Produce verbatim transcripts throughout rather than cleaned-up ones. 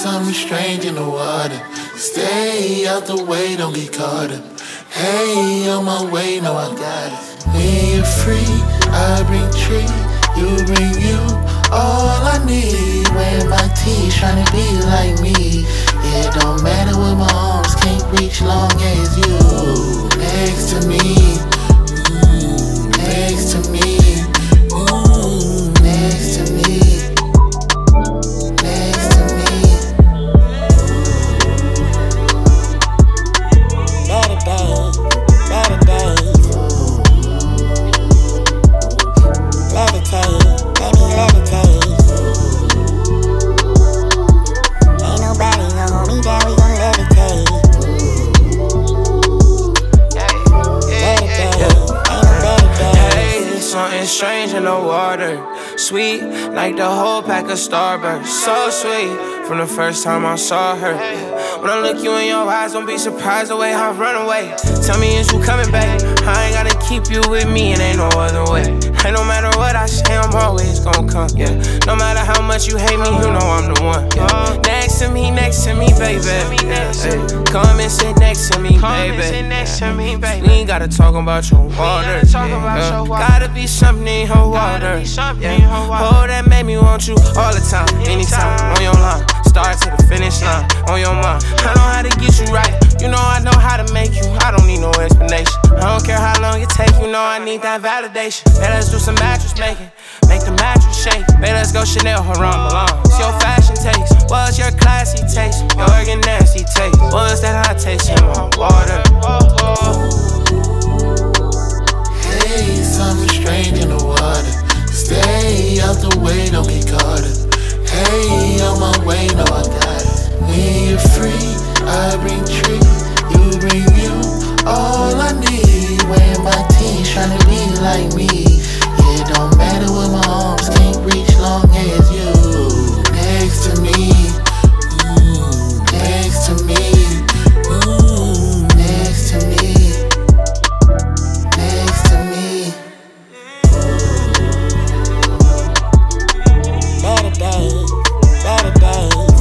something strange in the water. Stay out the way, don't get caught up. Hey, on my way, no, I got it. When you're free, I bring tree, you bring you. All I need, wearing my teeth, trying to be like me. It don't matter what my arms can't reach, long as you next to me, mm, next to me, mm, next to me, next to me. Better days, better days. Levitate, let me levitate. Ain't nobody gonna hold me down, we gon' levitate. Better days, ain't no better days. Hey, something strange in the water. Sweet, like the whole pack of Starburst. So sweet, from the first time I saw her. When I look you in your eyes, don't be surprised the way I run away. Tell me, is you coming back? I ain't gotta keep you with me, and ain't no other way. And no matter what I say, I'm always gon' come, yeah. No matter how much you hate me, you know I'm the one, yeah. Next to me, next to me, baby, yeah. Hey, come and sit next to me, baby, yeah. We ain't gotta talk about your water, yeah. Gotta be something in your water, yeah. Oh, that made me want you all the time, anytime, on your line. Start to the finish line, on your mind. I know how to get you right, you know I know how to make you. I don't need no explanation, I don't care how long it take, you know I need that validation. Hey, let's do some mattress making, make the mattress shake. Hey, let's go Chanel, Haram, Milan. It's your fashion taste, what's your classy taste? Your nasty taste, what's that hot taste in my water? Hey, something strange in the water. Stay out the way, don't get caught up. Hey, on my way, no, I got it. When you're free, I bring tree, you bring you. All I need, wearing my teeth, trying to be like me. It don't matter what my arms can't reach, long as you next to me, mm, next to me, mm, next to me, next to me. Better days, better days.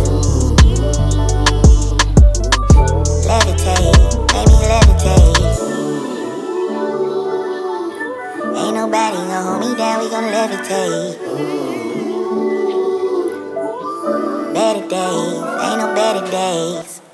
Levitate, let me levitate. Ain't nobody gonna hold me down, we gon' levitate. Better days, ain't no better days.